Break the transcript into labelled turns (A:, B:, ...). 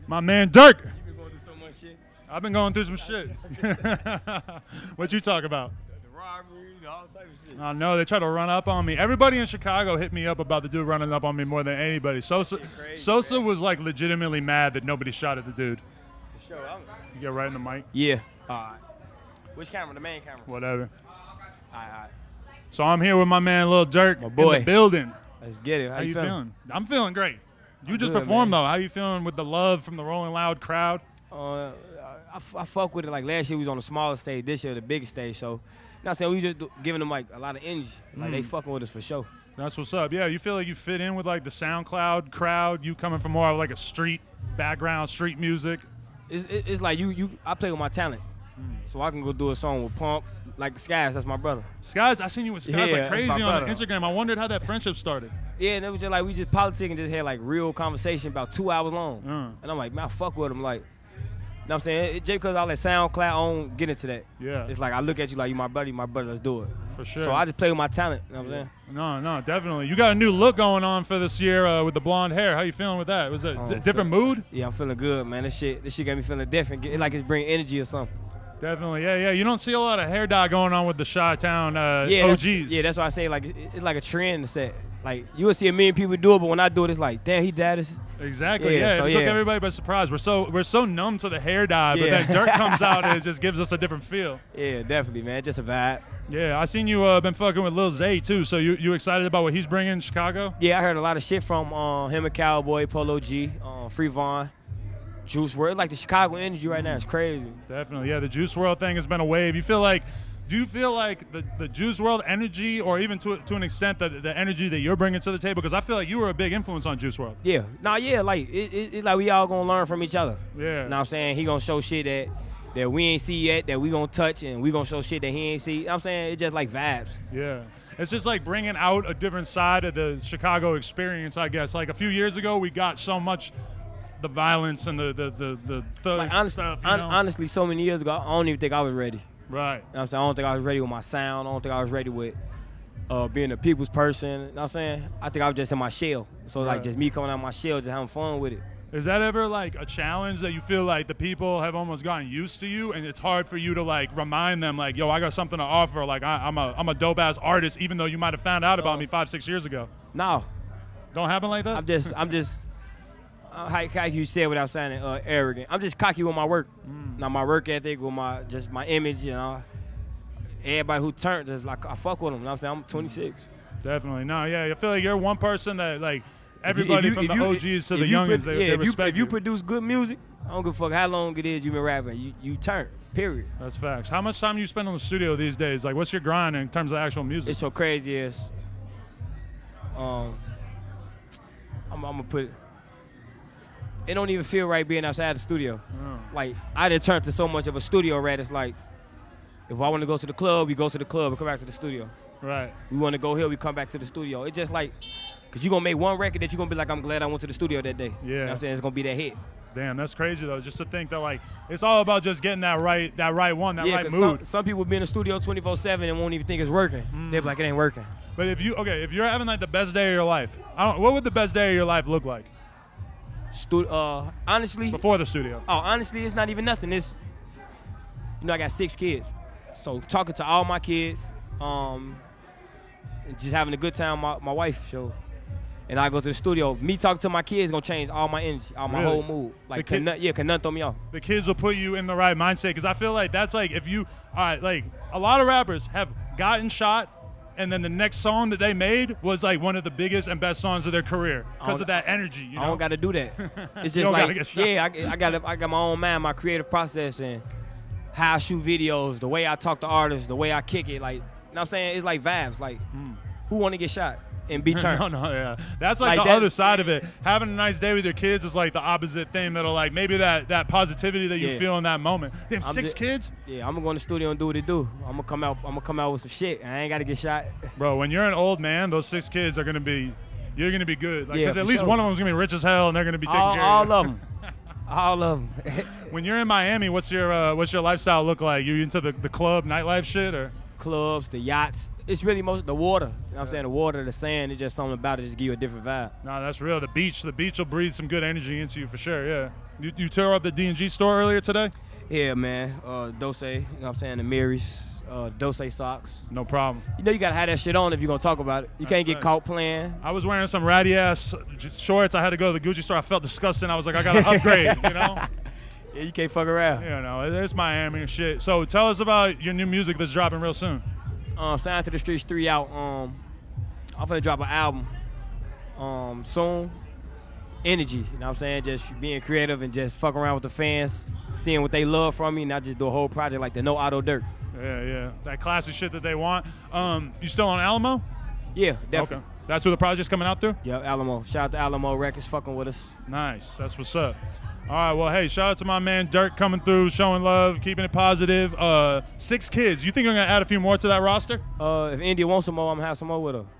A: My man Dirk.
B: You been going through so much shit.
A: I've been going through some shit. What you talk about?
B: The robbery, all type of shit.
A: I know they try to run up on me. Everybody in Chicago hit me up about the dude running up on me more than anybody. Sosa was like legitimately mad that nobody shot at the dude.
B: For sure.
A: You get right in the mic.
B: Yeah. All right. Which camera? The main camera.
A: Whatever.
B: All right.
A: So I'm here with my man Lil Dirk
B: My boy.
A: in the building.
B: Let's get it.
A: How you feeling? I'm feeling great. You
B: I'm
A: just
B: good,
A: performed
B: man.
A: though. How you feeling with the love from the Rolling Loud crowd?
B: I fuck with it. Like last year we was on the smaller stage. This year the bigger stage. So, you know what I'm saying, we just giving them like a lot of energy. Like they fucking with us for sure.
A: That's what's up. Yeah, you feel like you fit in with like the SoundCloud crowd. You coming from more of like a street background, street music.
B: It's like I play with my talent, so I can go do a song with Pump. Like Skies, that's my brother.
A: Skies, I seen you with Skies
B: Yeah,
A: like crazy
B: that's my
A: on
B: brother.
A: Instagram. I wondered how that friendship started.
B: Yeah, and it was just like we just politic and just had like real conversation about 2 hours long. And I'm like, man, I fuck with him. Like, you know what I'm saying? Just because all that SoundCloud, I don't get into that.
A: Yeah.
B: It's like I look at you like you my buddy, let's do it.
A: For sure.
B: So I just play with my talent, you know what I'm saying?
A: No, definitely. You got a new look going on for this year with the blonde hair. How you feeling with that? Was it a different mood?
B: Yeah, I'm feeling good, man. This shit got me feeling different. Like it's bringing energy or something.
A: Definitely, yeah. You don't see a lot of hair dye going on with the Chi-Town OGs.
B: That's why I say like it's like a trend set. Like you will see a million people do it, but when I do it, it's like, damn, he dyed this.
A: Exactly. Yeah, it took everybody by surprise. We're so numb to the hair dye, but then Dirk comes out and it just gives us a different feel.
B: Yeah, definitely, man. Just a vibe.
A: Yeah, I seen you been fucking with Lil Zay too. So you excited about what he's bringing in Chicago?
B: Yeah, I heard a lot of shit from him and Cowboy, Polo G, Free Vaughn. Juice WRLD, like the Chicago energy right now is crazy.
A: Definitely, yeah. The Juice WRLD thing has been a wave. Do you feel like the Juice WRLD energy, or even to an extent the energy that you're bringing to the table? Because I feel like you were a big influence on Juice WRLD.
B: Yeah, like it's like we all gonna learn from each other.
A: Yeah.
B: You know what I'm saying? He gonna show shit that we ain't see yet, that we gonna touch, and we gonna show shit that he ain't see. You know what I'm saying? It's just like vibes.
A: Yeah. It's just like bringing out a different side of the Chicago experience, I guess. Like a few years ago, we got so much the violence and the
B: like, honestly,
A: stuff. You know?
B: Honestly, so many years ago, I don't even think I was ready.
A: Right.
B: You know what I'm saying? I don't think I was ready with my sound. I don't think I was ready with being a people's person. You know what I'm saying? I think I was just in my shell. So like just me coming out of my shell, just having fun with it.
A: Is that ever like a challenge that you feel like the people have almost gotten used to you, and it's hard for you to like remind them like, yo, I got something to offer. Like I'm a dope ass artist, even though you might have found out about me 5-6 years ago.
B: No.
A: Don't happen like that?
B: I'm just how you say it without sounding arrogant. I'm just cocky with my work. Now my work ethic, with my image, you know. Everybody who turned, just like I fuck with them. You know what I'm saying? I'm 26.
A: Definitely. No, yeah. I feel like you're one person that like everybody from the OGs to the youngins, they respect
B: if you produce good music, I don't give a fuck how long it is you've been rapping. You turn. Period.
A: That's facts. How much time do you spend on the studio these days? Like, what's your grind in terms of actual music?
B: It's so crazy as I'm gonna put it. It don't even feel right being outside the studio. Like, I done turned to so much of a studio rat. It's like, if I want to go to the club, we go to the club and come back to the studio.
A: Right.
B: We want to go here, we come back to the studio. It's just like, because you're going to make one record that you're going to be like, I'm glad I went to the studio that day.
A: Yeah.
B: You know what I'm saying? It's going to be that hit.
A: Damn, that's crazy, though. Just to think that, like, it's all about just getting that right one, that right mood.
B: Some people be in the studio 24/7 and won't even think it's working. They're like, it ain't working.
A: But if you're having, like, the best day of your life, what would the best day of your life look like?
B: Honestly,
A: before the studio.
B: Oh, honestly, it's not even nothing. It's, I got 6 kids, so talking to all my kids, and just having a good time. My wife, and I go to the studio. Me talking to my kids gonna change all my energy, all my whole mood. Like, can nothing throw me off.
A: The kids will put you in the right mindset, because I feel like that's like like a lot of rappers have gotten shot, and then the next song that they made was like one of the biggest and best songs of their career because of that energy. You know?
B: I don't got to do that. It's just like, I got my own mind, my creative process, and how I shoot videos, the way I talk to artists, the way I kick it. Like, you know what I'm saying? It's like vibes. Like, who want to get shot and be turned?
A: No, yeah. That's like the other side of it. Having a nice day with your kids is like the opposite thing. That'll like maybe that positivity that you feel in that moment. Damn, 6 kids?
B: Yeah, I'm gonna go in the studio and do what it do. I'm gonna come out with some shit. I ain't gotta get shot.
A: Bro, when you're an old man, those 6 kids are gonna be, you're gonna be good. Like,
B: yeah,
A: because at least one of them's gonna be rich as hell, and they're gonna be taking care
B: of
A: you.
B: All of them. All of them.
A: When you're in Miami, what's your lifestyle look like? You into the club nightlife shit or?
B: clubs, the yachts. It's really most the water. You know what I'm saying? The water, the sand, it's just something about it just give you a different vibe.
A: No, that's real. The beach will breathe some good energy into you for sure, yeah. You tore up the D&G store earlier today?
B: Yeah, man. Dose, you know what I'm saying? The Mary's, Dose socks.
A: No problem.
B: You know you got to have that shit on if you're going to talk about it. You
A: That's
B: can't get
A: facts.
B: caught playing.
A: I was wearing some ratty-ass shorts. I had to go to the Gucci store. I felt disgusting. I was like, I got to upgrade, you know?
B: Yeah, you can't fuck around.
A: You know, it's Miami and shit. So tell us about your new music that's dropping real soon.
B: Sign to the Streets 3 out. I'm finna drop an album soon. Energy, you know what I'm saying? Just being creative and just fuck around with the fans, seeing what they love from me, not just do a whole project like the No Auto Dirt.
A: Yeah. That classic shit that they want. You still on Alamo?
B: Yeah, definitely.
A: Okay. That's who the project's coming out through?
B: Yep, Alamo. Shout out to Alamo Records fucking with us.
A: Nice. That's what's up. All right, well, hey, shout out to my man Dirk coming through, showing love, keeping it positive. 6 kids. You think you're going to add a few more to that roster?
B: If India wants some more, I'm going to have some more with her.